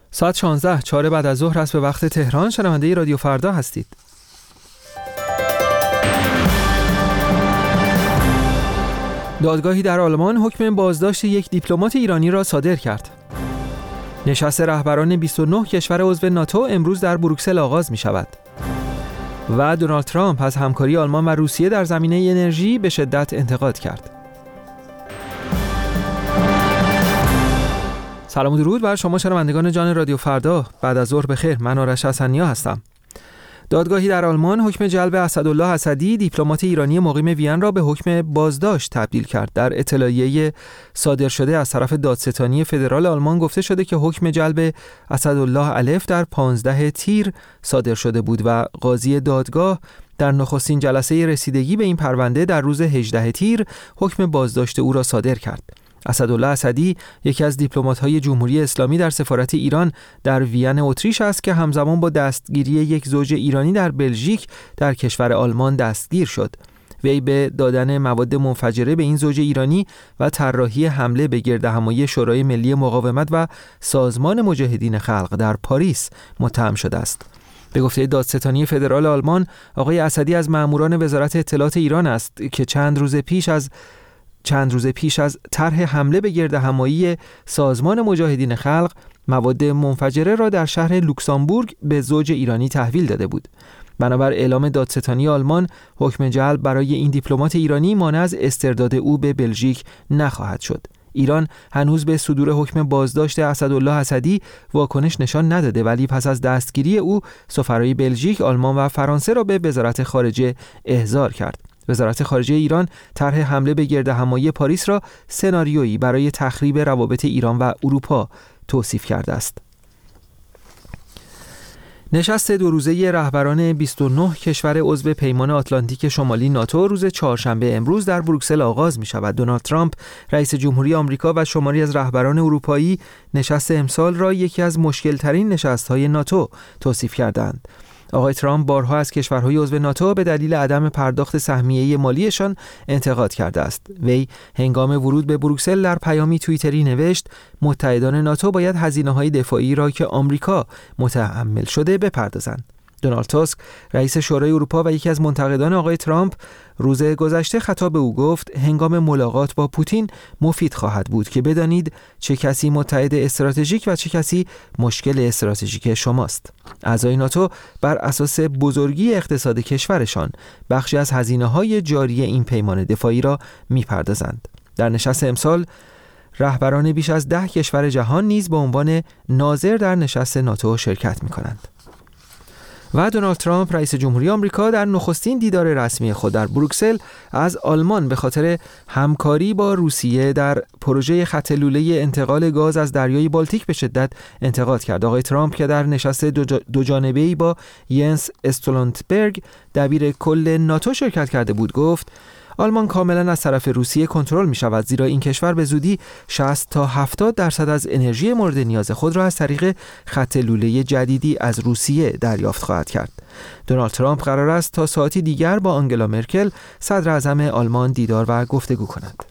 ساعت 16 4 بعد از ظهر است به وقت تهران. شنونده رادیو فردا هستید. دادگاهی در آلمان حکم بازداشت یک دیپلمات ایرانی را صادر کرد. نشست رهبران 29 کشور عضو ناتو امروز در بروکسل آغاز می شود. و دونالد ترامپ از همکاری آلمان و روسیه در زمینه انرژی به شدت انتقاد کرد. سلام و درود بر شما شنوندگان جان رادیو فردا. بعد از ظهر بخیر. من آرش حسنیا هستم. دادگاهی در آلمان حکم جلب اسدالله اسدی دیپلمات ایرانی مقیم وین را به حکم بازداشت تبدیل کرد. در اطلاعیه صادر شده از طرف دادستانی فدرال آلمان گفته شده که حکم جلب اسدالله الف در 15 تیر صادر شده بود و قاضی دادگاه در نخستین جلسه رسیدگی به این پرونده در روز 18 تیر حکم بازداشت او را صادر کرد. اسدالله اسدی یکی از دیپلمات‌های جمهوری اسلامی در سفارت ایران در وین اتریش است که همزمان با دستگیری یک زوج ایرانی در بلژیک در کشور آلمان دستگیر شد. وی به دادن مواد منفجره به این زوج ایرانی و طراحی حمله به گردهمایی شورای ملی مقاومت و سازمان مجاهدین خلق در پاریس متهم شده است. به گفته دادستانی فدرال آلمان، آقای اسدی از ماموران وزارت اطلاعات ایران است که چند روز پیش از طرح حمله به گردهمایی سازمان مجاهدین خلق مواد منفجره را در شهر لوکزامبورگ به زوج ایرانی تحویل داده بود. بنابر اعلام دادستانی آلمان، حکم جلب برای این دیپلمات ایرانی مانع از استرداد او به بلژیک نخواهد شد. ایران هنوز به صدور حکم بازداشت اسدالله اسدی واکنش نشان نداده، ولی پس از دستگیری او سفرای بلژیک، آلمان و فرانسه را به وزارت خارجه احضار کرد. وزارت خارجه ایران طرح حمله به گردهمایی پاریس را سناریویی برای تخریب روابط ایران و اروپا توصیف کرده است. نشست 2 روزه رهبران 29 کشور عضو پیمان آتلانتیک شمالی ناتو روز چهارشنبه امروز در بروکسل آغاز می شود. دونالد ترامپ رئیس جمهوری آمریکا و شماری از رهبران اروپایی نشست امسال را یکی از مشکل‌ترین نشست‌های ناتو توصیف کردند. آقای ترامپ بارها از کشورهای عضو ناتو به دلیل عدم پرداخت سهمیه مالیشان انتقاد کرده است. وی هنگام ورود به بروکسل در پیامی توییتری نوشت متحدان ناتو باید هزینه‌های دفاعی را که آمریکا متحمل شده بپردازند. دونالد تاسک رئیس شورای اروپا و یکی از منتقدان آقای ترامپ روز گذشته خطاب به او گفت هنگام ملاقات با پوتین مفید خواهد بود که بدانید چه کسی متحد استراتژیک و چه کسی مشکل استراتژیک شماست. اعضای ناتو بر اساس بزرگی اقتصاد کشورشان بخشی از هزینه‌های جاری این پیمان دفاعی را می‌پردازند. در نشست امسال رهبران بیش از 10 کشور جهان نیز به عنوان ناظر در نشست ناتو شرکت می‌کنند. و دونالد ترامپ رئیس جمهوری آمریکا در نخستین دیدار رسمی خود در بروکسل از آلمان به خاطر همکاری با روسیه در پروژه خط لوله انتقال گاز از دریای بالتیک به شدت انتقاد کرد. آقای ترامپ که در نشست دو جانبه‌ای با ینس استولتنبرگ دبیر کل ناتو شرکت کرده بود گفت آلمان کاملا از طرف روسیه کنترل می شود، زیرا این کشور به زودی 60 تا 70% از انرژی مورد نیاز خود را از طریق خط لوله جدیدی از روسیه دریافت خواهد کرد. دونالد ترامپ قرار است تا ساعتی دیگر با آنگلا مرکل صدر اعظم آلمان دیدار و گفتگو کند.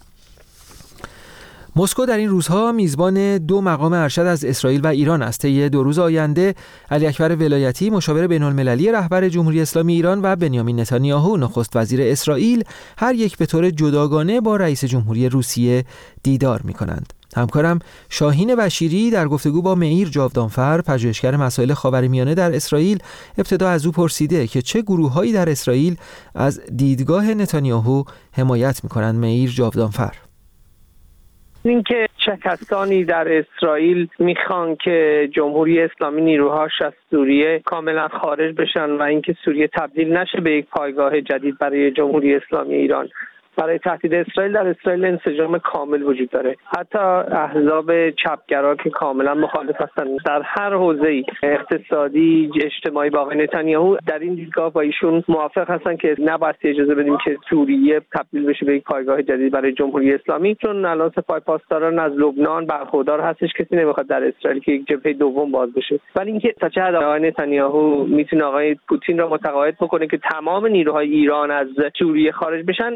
مسکو در این روزها میزبان 2 مقام ارشد از اسرائیل و ایران است. طی 2 روز آینده علی اکبر ولایتی مشاور بین‌المللی رهبر جمهوری اسلامی ایران و بنیامین نتانیاهو نخست وزیر اسرائیل هر یک به طور جداگانه با رئیس جمهوری روسیه دیدار می‌کنند. همکارم شاهین بشیری در گفتگو با معیر جاودانفر پژوهشگر مسائل خاورمیانه در اسرائیل ابتدا از او پرسیده که چه گروه‌هایی در اسرائیل از دیدگاه نتانیاهو حمایت می‌کنند. معیر جاودانفر: اینکه چه کسانی در اسرائیل میخوان که جمهوری اسلامی نیروهاش از سوریه کاملا خارج بشن و اینکه سوریه تبدیل نشه به یک پایگاه جدید برای جمهوری اسلامی ایران. برای تهدید اسرائیل در اسرائیل انسجام کامل وجود داره. حتی احزاب چپگرا که کاملا مخالف هستند در هر حوزه‌ای اقتصادی اجتماعی با آقای نتانیاهو در این دیدگاه با ایشون موافق هستند که نباید اجازه بدیم که سوریه تبدیل بشه به یک پایگاه جدید برای جمهوری اسلامی، چون الان سپاه پاسداران از لبنان برخوردار هستش، کسی نمیخواد در اسرائیل که یک جبهه دوم باز بشه. ولی اینکه تا چه حد آقای نتانیاهو میتونه آقای پوتین را متقاعد بکنه که تمام نیروهای ایران از سوریه خارج بشن، این در این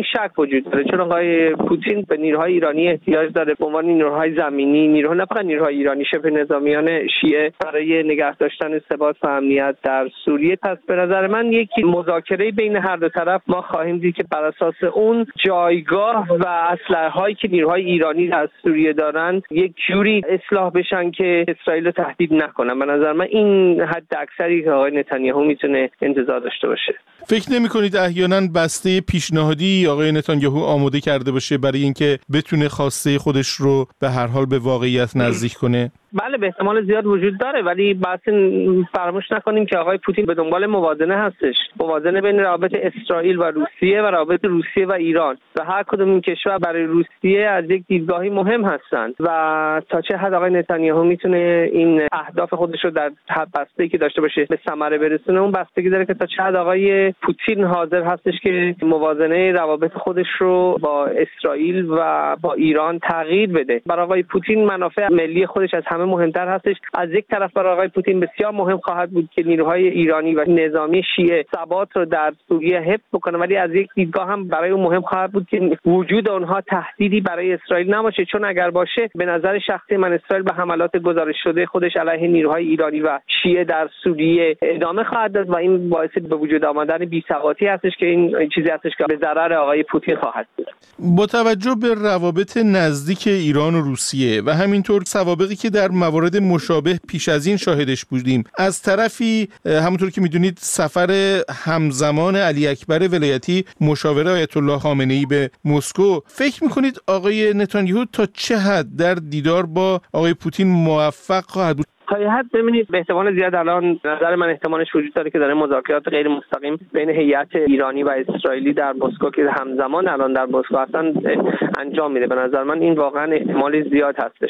این شک وجود داره، چون آقای پوتین به نیروهای ایرانی احتیاج داره به عنوان نیروهای زمینی، نیروها نه فقط نیروهای ایرانی، شبه نظامیان شیعه برای نگه داشتن ثبات و امنیت در سوریه. پس به نظر من یک مذاکره بین هر دو طرف ما خواهیم دید که بر اساس اون جایگاه و اسلحه‌هایی که نیروهای ایرانی در سوریه دارن یک جوری اصلاح بشن که اسرائیل رو تهدید نکنن. به نظر من این حد اکثری که آقای نتانیاهو میتونه انتظار داشته باشه. فکر نمی‌کنید احیانا بسته پیشنهادی آقای نتانیاهو آماده کرده باشه برای اینکه بتونه خواسته خودش رو به هر حال به واقعیت نزدیک کنه؟ بله، به احتمال زیاد وجود داره، ولی بحث فراموش نکنیم که آقای پوتین به دنبال موازنه هستش، موازنه بین روابط اسرائیل و روسیه و روابط روسیه و ایران، و هر کدوم این کشور برای روسیه از یک دیدگاهی مهم هستند و تا چه حد آقای نتانیاهو میتونه این اهداف خودش رو در بسته‌ای که داشته باشه به ثمره برسونه، اون بستگی داره که تا چه حد آقای پوتین حاضر هستش که موازنه روابط خودش رو با اسرائیل و با ایران تغییر بده. برای آقای پوتین منافع ملی خودش از مهمتر هستش. از یک طرف برای آقای پوتین بسیار مهم خواهد بود که نیروهای ایرانی و نظامی شیعه ثبات رو در سوریه حفظ بکنه، ولی از یک دیدگاه هم برای اون مهم خواهد بود که وجود آنها تهدیدی برای اسرائیل نباشه، چون اگر باشه به نظر شخصی من اسرائیل به حملات گزارش شده خودش علیه نیروهای ایرانی و شیعه در سوریه ادامه خواهد داد و این باعث به وجود آمدن بی‌ثباتی هستش که این چیزی هستش که به ضرر آقای پوتین خواهد بود. با توجه به روابط نزدیک ایران و روسیه و همینطور سوابقی که در موارد مشابه پیش از این شاهدش بودیم، از طرفی همونطور که میدونید سفر همزمان علی اکبر ولایتی مشاور آیت الله خامنه‌ای به مسکو، فکر میکنید آقای نتانیاهو تا چه حد در دیدار با آقای پوتین موفق خواهد بود؟ تا یه حد ببینید به احتمال زیاد الان نظر من احتمالش وجود داره که داره مذاکرات غیر مستقیم بین هیئت ایرانی و اسرائیلی در مسکو که همزمان الان در مسکو هستن انجام میده. به نظر من این واقعا احتمال زیاد هستش.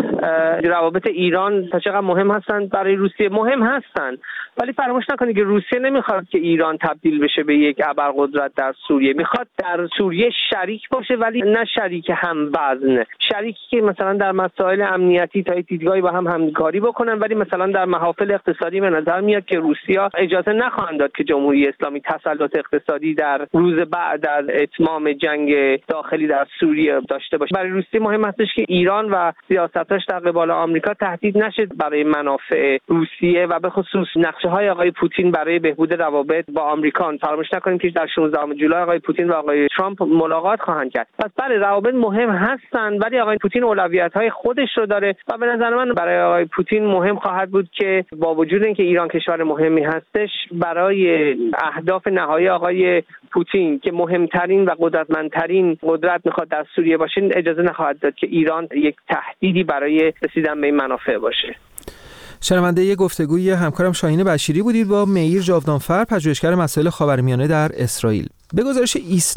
روابط ایران تا چقدر مهم هستن برای روسیه؟ مهم هستن، ولی فراموش نکنید که روسیه نمیخواد که ایران تبدیل بشه به یک ابرقدرت در سوریه. میخواد در سوریه شریک باشه، ولی نه شریک هم وزن، شریکی که مثلا در مسائل امنیتی تا دیدگاهی با هم همکاری بکنن، ولی مثلا در محافل اقتصادی به نظر میاد که روسیه اجازه نخواهند داد که جمهوری اسلامی تسلط اقتصادی در روز بعد از اتمام جنگ داخلی در سوریه داشته باشه. برای روسیه مهم هستش که ایران و سیاستش در قبال آمریکا تهدید نشه برای منافع روسیه و به خصوص نقشه‌های آقای پوتین برای بهبود روابط با آمریکا. فراموش نکنیم که در 16 جولای آقای پوتین و آقای ترامپ ملاقات خواهند کرد. پس برای روابط مهم هستن، ولی آقای پوتین اولویت‌های خودش رو داره و به نظر من برای آقای پوتین مهم خواهد بود که با وجود اینکه ایران کشور مهمی هستش، برای اهداف نهایی آقای پوتین که مهمترین و قدرتمندترین قدرت میخواد در سوریه باشه، اجازه نخواهد داد که ایران یک تهدیدی برای رسیدن به این منافع باشه. شنونده گفتگوی همکارم شاهین بشیری بودید با مییر جاودانفر، پژوهشگر مسائل خاورمیانه در اسرائیل. به گزارش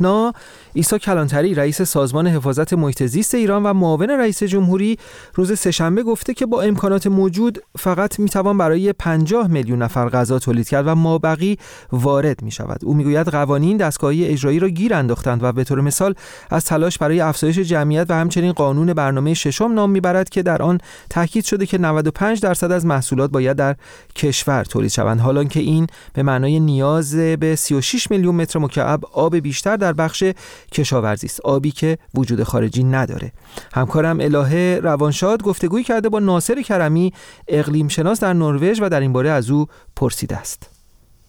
عیسی کلانتری، رئیس سازمان حفاظت محیط زیست ایران و معاون رئیس جمهوری، روز سه‌شنبه گفته که با امکانات موجود فقط میتوان برای 50 میلیون نفر غذا تولید کرد و مابقی وارد میشود. او میگوید قوانین دستگاهی اجرایی را گیر انداختند و به طور مثال از تلاش برای افزایش جمعیت و همچنین قانون برنامه ششم نام میبرد که در آن تاکید شده که 95% از محصولات باید در کشور تولید شوند، حالا که این به معنای نیاز به 36 میلیون متر مکعب آب بیشتر در بخش کشاورزی است، آبی که وجود خارجی نداره. همکارم الهه روانشاد گفتگویی کرده با ناصر کرمی، اقلیم شناس در نروژ، و در این باره از او پرسیده است.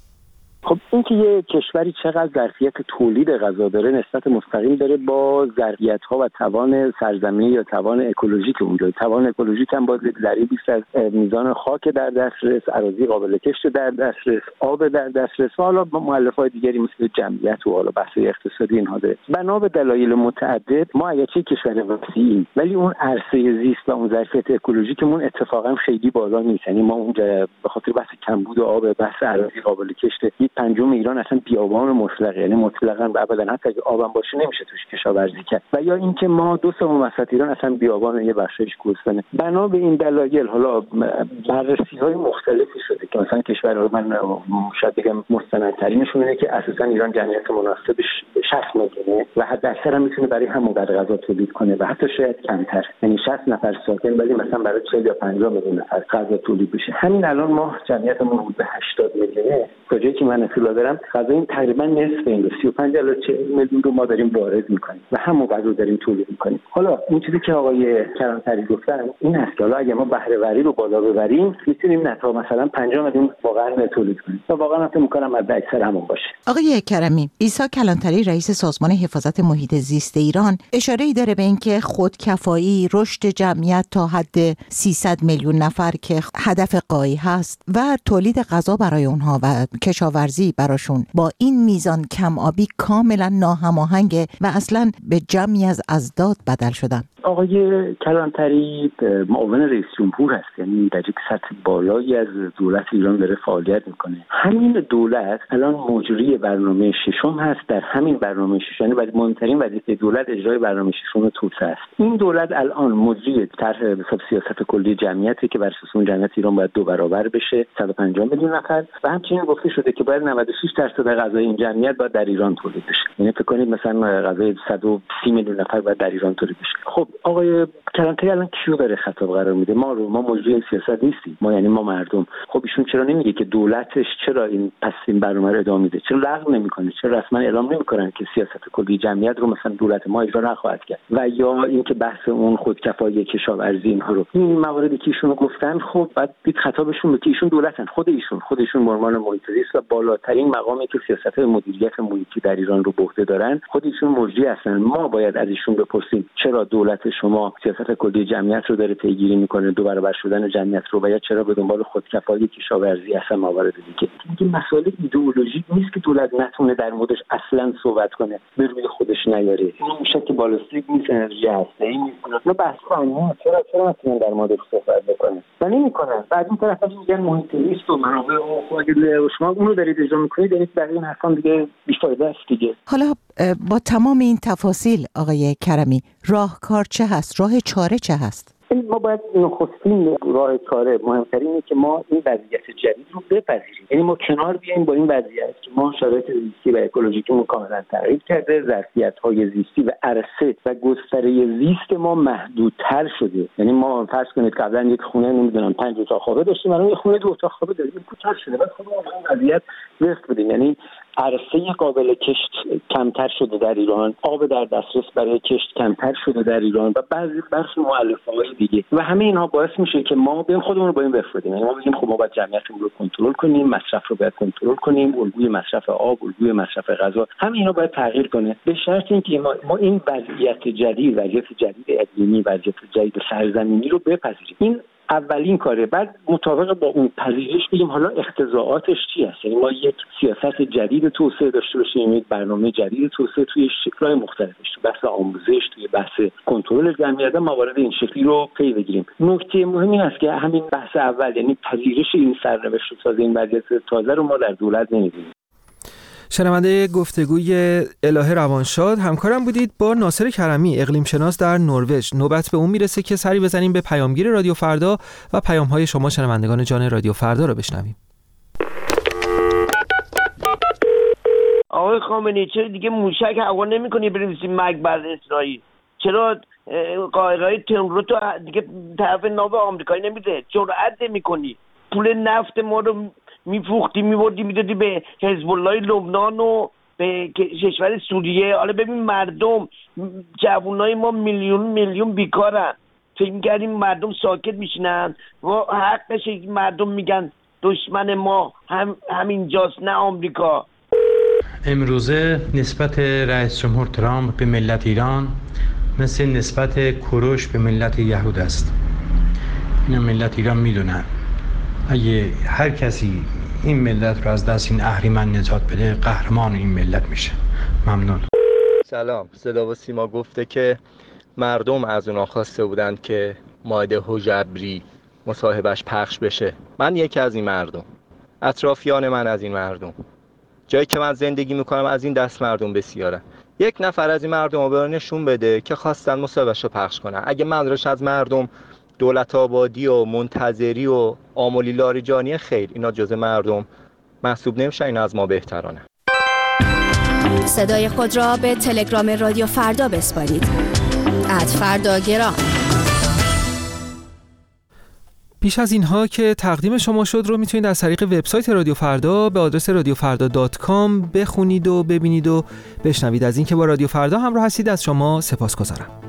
خب این که یه کشوری چقدر ظرفیت تولید غذا داره نسبت مستقیم داره با ظرفیت‌ها و توان سرزمینی یا توان اکولوژیک اونجا. توان اکولوژیک هم باز یک ضریبی است از میزان خاک در دسترس، اراضی قابل کشت در دسترس، آب در دسترس و حالا مؤلفه‌های دیگری مثل جمعیت و حالا بحث اقتصادی اینها داره. بنا به دلایل متعدد ما اگرچه کشور وسیعیم ولی اون عرصه زیست و اون ظرفیت اکولوژیکمون اتفاقا خیلی بالا نیست. یعنی ما اونجا به خاطر بحث کمبود آب، بحث اراضی قابل کشت، پنجم ایران اصلا بیابان مطلق، یعنی مطلقاً و ابدا حتی اگه آبم باشه نمیشه توش کشاورزی کرد. و یا اینکه ما 2/3 مساحت ایران اصلا بیابان، یه بخشش کوهستانه. بنا به این دلایل حالا بررسی‌های مختلفی شده که مثلا کشورها، من شاید بگم مستندترینشون اینه که اساساً ایران جمعیت مناسبش 60 میلیونه و حداکثر هم میتونه برای همون قدر غذا تولید کنه و حتی شاید کمتر، یعنی 60 نفر ساکن ولی مثلا برای 40 یا 50 میلیون نفر غذا تولید بشه. همین الان ما جمعیتمون حدود 80 میلیونه، کجایی که من من اطلاع دارم غذا این تقریبا نصف این رو 35 الی 40 میلیون رو ما داریم وارد میکنیم و همون غذا داریم تولید میکنیم. حالا این چیزی که آقای کلانتری گفتن این است که حالا اگه ما بهره وری رو بالا ببریم میتونیم نتا مثلا 5 میلیون واقعا تولید کنیم و واقعا فکر می‌کنم حد اکثر همون باشه. آقای کرمی، عیسی کلانتری رئیس سازمان حفاظت محیط زیست ایران اشاره‌ای داره به اینکه خودکفایی، رشد جمعیت تا حد 300 میلیون نفر که هدف غایی هست و تولید غذا برای اونها و کشاورزی براشون با این میزان کم آبی کاملا ناهماهنگه و اصلا به جمعی از اضداد بدل شدن. آقای کلانتری معاون رئیس جمهور هست، یعنی در یک سطح بالایی از دولت ایران داره فعالیت میکنه. همین دولت الان مجری برنامه ششم هست. در همین برنامه ششم، یعنی مهمترین وظیفه دولت اجرای برنامه ششم توسعه است. این دولت الان مجری طرح سیاست کلی جمعیتی که بر اساس جمعیت ایران باید 2 برابر بشه، 150 میلیون نفر، و همچنین گفته شده که باید 96% غذای این جمعیت باید در ایران تولید بشه. یعنی فکر کنید مثلا غذای 130 میلیون نفر باید در ایران تولید بشه. خب آقای کلانتری الان کیو داره خطاب قرار میده؟ ما مجری سیاست نیستیم، یعنی ما مردم. خب ایشون چرا نمیگه که دولتش چرا این برنامه رو ادامه میده؟ چرا لغو نمیکنه؟ چرا رسما اعلام نمیکنن که سیاست کلی جمعیت رو مثلا دولت ما اجرا نخواهد کرد؟ و یا اینکه بحث اون خودکفایی کشاورزی اینها رو، این مواردی که ایشون گفتن، خب بعد دید خطابشون به که ایشون دولتن، خودشون مرمان محیط زیست و بالاترین مقامی که سیاست مدیریت محیطی در ایران رو به عهده دارن، خودشون مجری هستن. ما باید از ایشون بپرسیم چرا دولت شما سیاست کلی جمعیت رو داره پیگیری میکنه، 2 برابر شدن جمعیت رو، و یا چرا به دنبال خودکفایی کشاورزی هستن. موارد دیگه این مسائل ایدئولوژیک نیست که دولت نتونه در موردش اصلا صحبت کنه، به روی خودش نیاره. این موشک بالستیک نیست، انرژی هسته‌ای نیست. نه بحث قانون چرا نتونه در موردش صحبت بکنه و نمیکنن. بعد این طرف میگن محیط زیست و منابع و اگه شما اون رو دارید اجرا میکنید، یعنی برای این حرفان دیگه بی‌فایده است دیگه. حالا با تمام این تفاصیل آقای کرمی، راهکار چه هست؟ راه چاره چه هست؟ ما باید نخستین راه چاره مهمترین اینه که ما این وضعیت جدید رو بپذیریم. یعنی ما کنار بیایم با این وضعیت که ما شرایط زیستی و اکولوژیکیمون کاملا تغییر کرده، ظرفیت‌های زیستی و عرصه و گستره زیست ما محدودتر شده. یعنی ما فرض کنید قبلا یک خونه نمیدونم 5 اتاق خوابه داشتیم، الان یک خونه 2 اتاق خوابه داریم، کوچیک شده. بعد خودمون این وضعیت وفق بدیم. یعنی عرصه قابل کشت کمتر شده در ایران، آب در دسترس برای کشت کمتر شده در ایران و برخی مؤلفه‌های دیگه، و همه اینها باعث میشه که ما بیایم خودمون رو با این بفرودیم. یعنی ما بگیم خب ما باید جمعیتمون رو کنترل کنیم، مصرف رو باید کنترل کنیم، الگوی مصرف آب، الگوی مصرف غذا، همه اینا باید تغییر کنه، به شرط اینکه ما این وضعیت جدید اقلیمی، وضعیت جدید سرزمینی رو بپذیریم. این اولین کاره. بعد مطابق با اون پذیرش بگیم حالا اختزاعاتش چی هست. یعنی ما یک سیاست جدید توسعه داشته باشیم، یک برنامه جدید توسعه توی شکل‌های مختلفش، تو بحث آموزش، توی بحث کنترل جمعیت، موارد این شکلی رو پی بگیریم. نکته مهم این است که همین بحث اول، یعنی پذیرش این سرنوشت تازه، این وضعیت تازه رو ما در دولت نمی‌بینیم. شنونده گفتگوی الهه روانشاد همکارم بودید با ناصر کرمی، اقلیم شناس در نروژ. نوبت به اون میرسه که سری بزنیم به پیامگیر رادیو فردا و پیام‌های شما شنوندگان جان رادیو فردا رو بشنویم. آقای خامنه‌ای چرا دیگه موشک هوا نمی‌کنی بنویسی مرگ بر اسرائیل؟ چرا قایقای ترور تو دیگه طرف ناو آمریکایی نمیده؟ جرأت نمی‌کنی؟ پول نفت ما رو میفروختی میبردی میدادی به حزب الله لبنان و به کشور سوریه. حالا ببین مردم، جوانای ما میلیون بیکارن. فکر می‌کردیم مردم ساکت میشینن و حقش مردم میگن دشمن ما همینجاست نه آمریکا. امروزه نسبت رئیس جمهور ترامپ به ملت ایران مثل نسبت کوروش به ملت یهود است. این ملت ایران میدونن اگه هر کسی این ملت رو از دست این اهریمن نجات بده، قهرمان این ملت میشه. ممنون. سلام. صدا و سیما گفته که مردم از اونا خواسته بودند که مائده حجبری مصاحبهش پخش بشه. من یکی از این مردم، اطرافیان من از این مردم، جایی که من زندگی میکنم از این دست مردم بسیارن. یک نفر از این مردم رو به نشون بده که خواستن مصاحبهش رو پخش کنن. اگه منظورش از مردم دولت آبادی و منتظری و آملی لاریجانی، خیر، اینا جزء مردم محسوب نمیشن، اینا از ما بهترانه. صدای خود را به تلگرام رادیو فردا بسپارید. @فرداگرام. بیش از اینها که تقدیم شما شد رو میتونید از طریق وبسایت رادیو فردا به آدرس radiofarda.com بخونید و ببینید و بشنوید. از اینکه با رادیو فردا همراه هستید از شما سپاسگزارم.